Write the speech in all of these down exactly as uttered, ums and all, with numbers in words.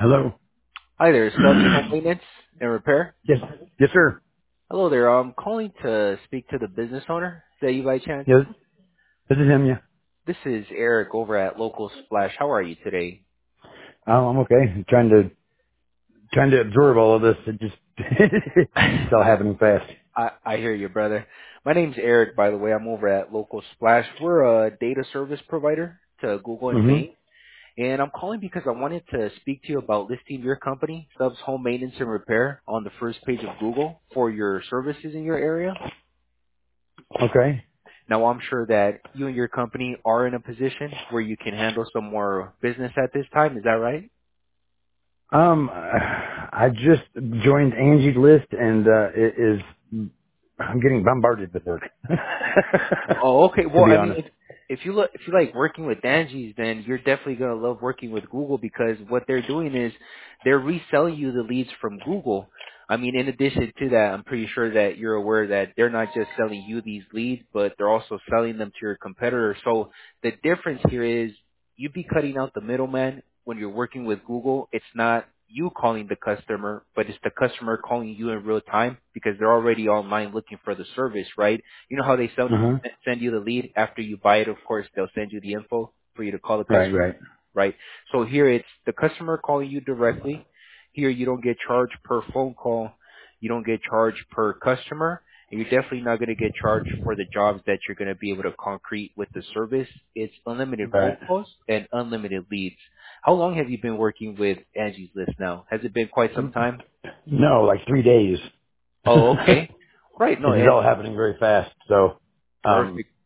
Hello. Hi there, Stubbs Home Maintenance and Repair. Yes. Yes, sir. Hello there. I'm calling to speak to the business owner. Is that you by chance? Yes. This is him. Yeah. This is Eric over at Local Splash. How are you today? Oh, I'm okay. I'm trying to trying to absorb all of this. It just it's all I, happening fast. I I hear you, brother. My name's Eric, by the way. I'm over at Local Splash. We're a data service provider to Google and hmm Bing. And I'm calling because I wanted to speak to you about listing your company, Stubbs Home Maintenance and Repair, on the first page of Google for your services in your area. Okay. Now, I'm sure that you and your company are in a position where you can handle some more business at this time. Is that right? Um, I just joined Angie's List, and uh, it is I'm getting bombarded with work. Oh, okay. To Well, be I mean, honest. if if you look, if you like working with Angie's, then you're definitely gonna love working with Google because what they're doing is they're reselling you the leads from Google. I mean, in addition to that, I'm pretty sure that you're aware that they're not just selling you these leads, but they're also selling them to your competitor. So the difference here is you'd be cutting out the middleman when you're working with Google. It's not you calling the customer, but it's the customer calling you in real time because they're already online looking for the service, right? You know how they send Uh huh. send you the lead after you buy it. Of course, they'll send you the info for you to call the Right. customer, Right. right? So here it's the customer calling you directly. Here you don't get charged per phone call. You don't get charged per customer. And you're definitely not going to get charged for the jobs that you're going to be able to concrete with the service. It's unlimited phone Right. calls and unlimited leads. How long have you been working with Angie's List now? Has it been quite some time? No, like three days. Oh, okay. Right. No, It is and all happening very fast. So, um, perfect.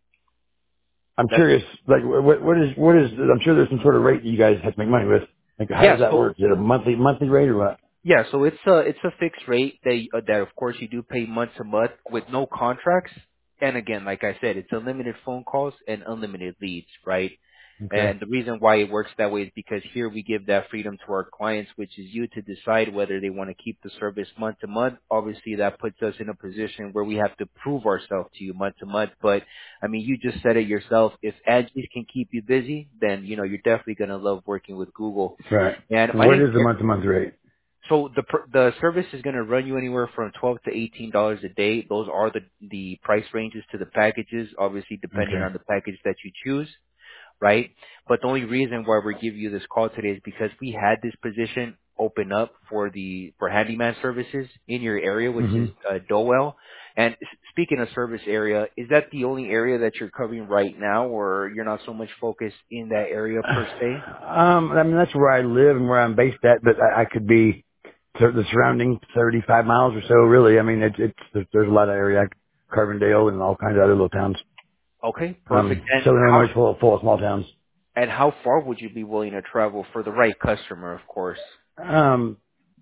I'm That's curious, like, what, what is, what is, I'm sure there's some sort of rate that you guys have to make money with. Like, how yeah. does that So work? Is it a monthly, monthly rate or what? Yeah, so it's a it's a fixed rate that uh, that of course you do pay month to month with no contracts. And again, like I said, it's unlimited phone calls and unlimited leads, right? Okay. And the reason why it works that way is because here we give that freedom to our clients, which is you to decide whether they want to keep the service month to month. Obviously, that puts us in a position where we have to prove ourselves to you month to month. But I mean, you just said it yourself. If Aggies can keep you busy, then you know you're definitely gonna love working with Google. Right. And And my what name's is the month to month rate? so the pr- the service is going to run you anywhere from twelve to eighteen dollars a day. Those are the the price ranges to the packages, obviously depending Okay. on the package that you choose, right? But the only reason why we're giving you this call today is because we had this position open up for the for handyman services in your area, which hmm is uh, Dowell. And s- speaking of service area, is that the only area that you're covering right now, or you're not so much focused in that area per se? Um, I mean, that's where I live and where I'm based at, but I, I could be sur- the surrounding thirty-five miles or so, really. I mean, it's, it's, there's there's a lot of area, Carbondale and all kinds of other little towns. Okay, Um, perfect. And Southern how Illinois is full of, full of small towns. And how far would you be willing to travel for the right customer, of course? Um,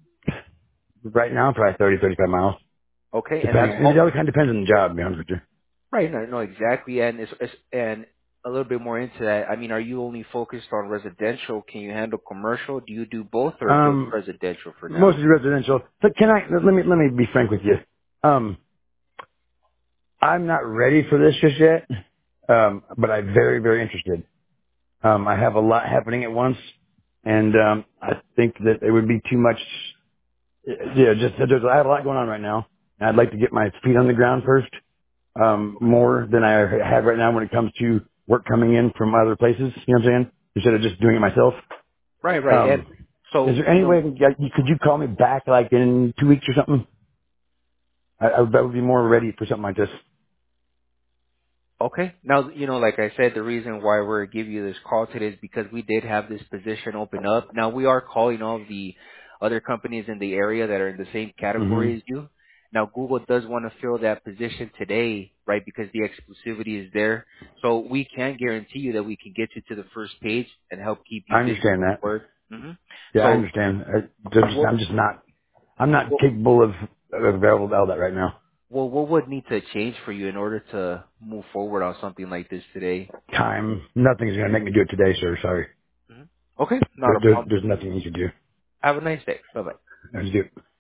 right now, probably thirty, thirty-five miles. Okay, and that's Depending, it all all kind of depends on the job, to be honest with you. right. No, no, exactly. And it's, it's and a little bit more into that. I mean, are you only focused on residential? Can you handle commercial? Do you do both, or just Um, residential for now? mostly residential. But can I, let me, let me be frank with you. Um, I'm not ready for this just yet. Um, but I'm very, very interested. Um, I have a lot happening at once, and um, I think that it would be too much. Yeah, just there's I have a lot going on right now, and I'd like to get my feet on the ground first, um, Okay. more than I have right now when it comes to work coming in from other places. You know what I'm saying? Instead of just doing it myself. Right, right. And Um, is so, there you any know, way I can get- could you call me back like in two weeks or something? I, I would I would be more ready for something like this. okay. Now, you know, like I said, the reason why we're giving you this call today is because we did have this position open up. Now, we are calling all the other companies in the area that are in the same hmm category as you. Now, Google does want to fill that position today, right, because the exclusivity is there. So we can guarantee you that we can get you to the first page and help keep you I busy understand with that. work. hmm Yeah, I So understand. I, just, what, I'm just not. I'm not what, capable of, of available to all that right now. what what would need to change for you in order to move forward on something like this today? Time. Nothing's going to make me do it today, sir. Sorry. hmm Okay, not There, a there's, problem. there's nothing you can do. Have a nice day. Bye bye. I just do it.